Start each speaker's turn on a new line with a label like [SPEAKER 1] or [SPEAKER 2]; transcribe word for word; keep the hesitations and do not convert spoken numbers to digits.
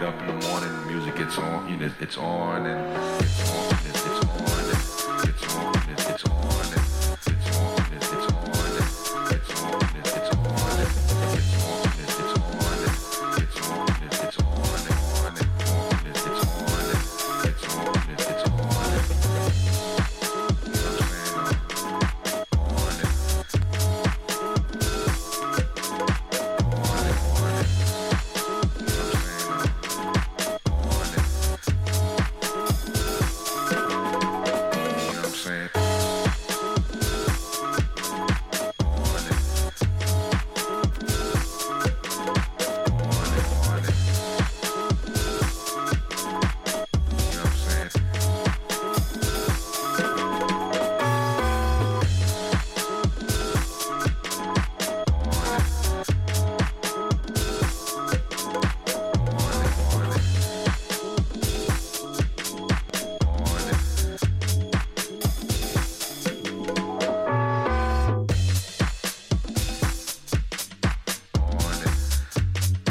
[SPEAKER 1] get up in the morning, music gets on, you know, it's on and it's on, and it's on, and it's on, and it's on.